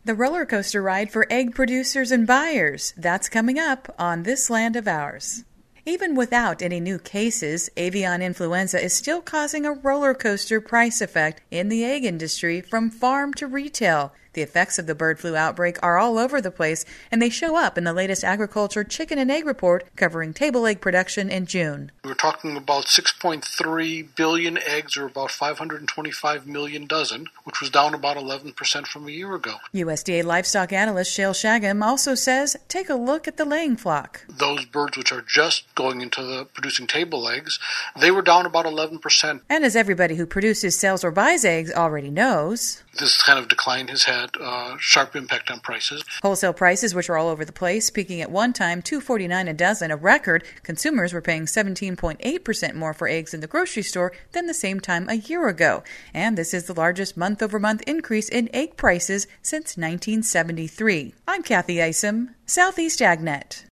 The roller coaster ride for egg producers and buyers. That's coming up on This Land of Ours. Even without any new cases, avian influenza is still causing a roller coaster price effect in the egg industry from farm to retail. The effects of the bird flu outbreak are all over the place, and they show up in the latest Agriculture Chicken and Egg Report covering table egg production in June. We're talking about 6.3 billion eggs, or about 525 million dozen, which was down about 11% from a year ago. USDA livestock analyst Shale Shagam also says, take a look at the laying flock. Those birds which are just going into the producing table eggs, they were down about 11%. And as everybody who produces, sells, or buys eggs already knows, this kind of decline has had a sharp impact on prices. Wholesale prices, which are all over the place, peaking at one time $2.49 a dozen, a record. Consumers were paying 17.8% more for eggs in the grocery store than the same time a year ago. And this is the largest month-over-month increase in egg prices since 1973. I'm Kathy Isom, Southeast AgNet.